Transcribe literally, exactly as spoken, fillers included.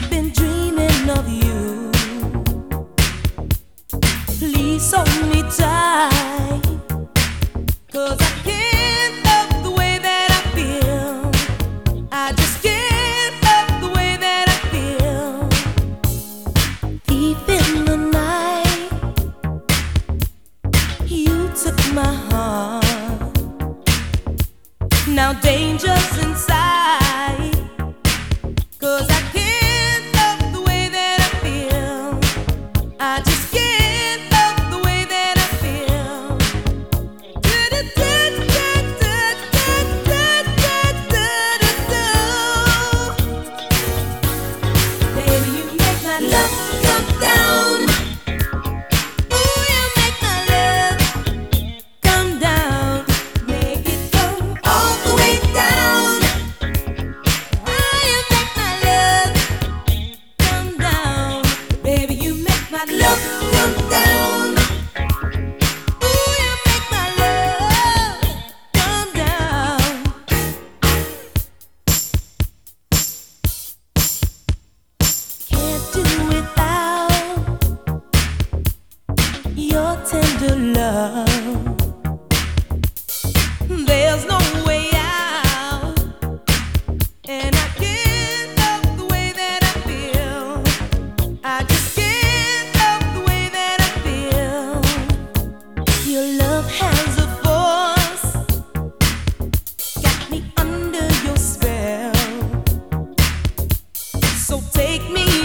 been dreaming of you. Please hold me tight, 'cause I can't love the way that I feel. I just can't love the way that I feel. Deep in the night, you took my heart. Now danger's inside, 'cause I can't love the way that I feel. I just can't love the way that I feel. Baby, you make my love come down. Ooh, you make my love come down. Make it go all the way down. Oh, you make my love come down. Baby, you make my love come down. Ooh, you make my love come down. Can't do without your tender love. There's no way out, and I can't love the way that I feel. I just can't love the way that I feel. Your love has a force, got me under your spell. So take me